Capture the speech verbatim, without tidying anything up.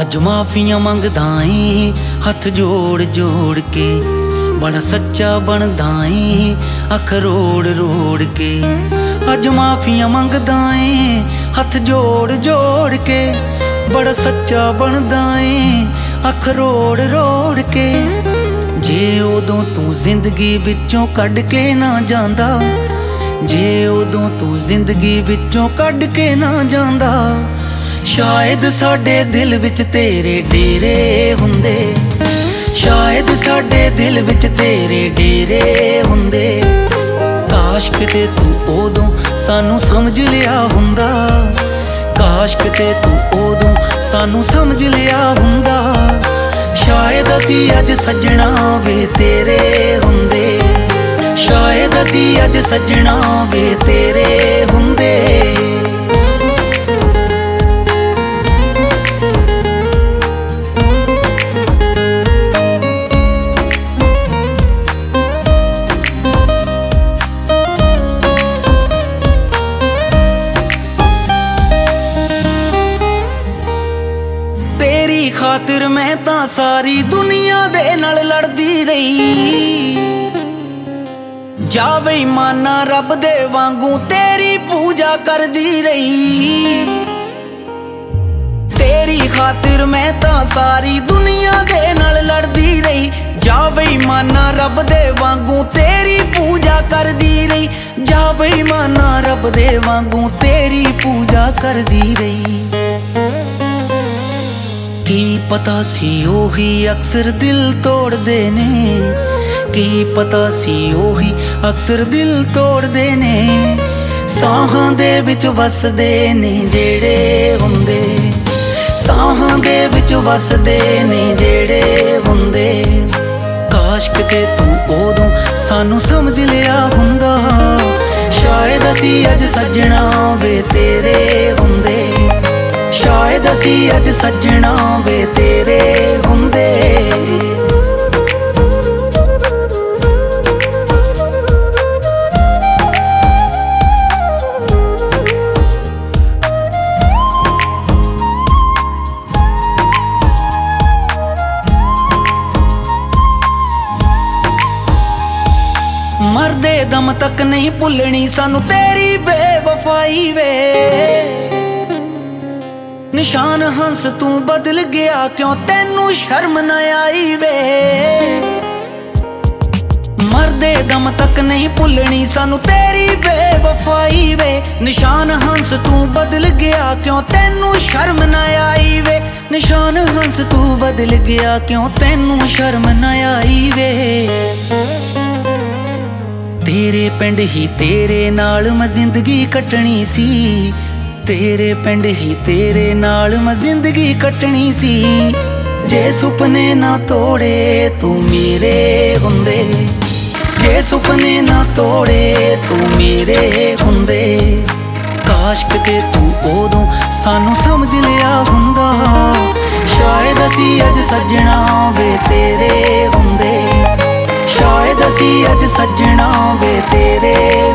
अज माफियां मंगदा ऐ हथ जोड़ जोड़ के, बड़ा सच्चा बनदा ऐ अख रोड़ रोड़ के। अज माफियां मंगदा ऐ हथ जोड़ जोड़ के, बड़ा सच्चा बनदा ऐ अख रोड़ रोड़ के। जे उदों तू जिंदगी विचों कढ के ना जांदा, जे उदों तू जिंदगी विचों कढ के ना जांदा, शायद साडे दिल विच तेरे डेरे हुंदे, शायद साडे दिल विच तेरे डेरे हुंदे। काश किते तू उदों सानू समझ लिया हुंदा, काश किते तू उदों सानू समझ लिया हुंदा, शायद असी अज सजना वे तेरे हुंदे, शायद असी अज सजना वे तेरे हुंदे। तेरी खातिर मैं तां सारी दुनिया दे नाल लड़दी रही, जा बेईमाना रब दे वांगू तेरी पूजा करदी रही। तेरी खातिर मैं तां सारी दुनिया दे नाल लड़दी रही, जा बेईमाना रब दे वांगू तेरी पूजा करदी रही, जा बेईमाना रब दे वांगू तेरी पूजा करदी रही। की पता सी ओही अक्सर दिल तोड़दे ने, की पता सी ओही अक्सर दिल तोड़दे ने, साहां दे विच वसदे ने जेड़े हुंदे, साहां दे विच वसदे ने जेड़े हुंदे। काश किते तू उदों सानू समझ लिया हुंदा, शायद असी अज सजना वे तेरे हुंदे, शायद असी अज सजना वे तेरे हुंदे। मरदे दम तक नहीं भुलनी सानू तेरी बेवफाई वे, निशान हंस तू बदल गया क्यों तेनू शर्म न आई वे। मरदे दम तक नहीं भुलनी सानू तेरी बेवफाई वे, निशान हंस तू बदल गया क्यों तेनू शर्म न आई वे, निशान हंस तू बदल गया क्यों तेनू शर्म न आई वे। तेरे पिंड ही तेरे नाल मैं जिंदगी कटनी सी, तेरे पिंड ही तेरे नाल मैं जिंदगी कटनी सी, जे सुपने ना तोड़े तू मेरे हुंदे, जे सुपने ना तोड़े तू मेरे हुंदे। काश किते तू उदों सानू समझ लिया हुंदा, शायद असी अज सजना वे तेरे हुंदे, शायद असी अज सजना वे तेरे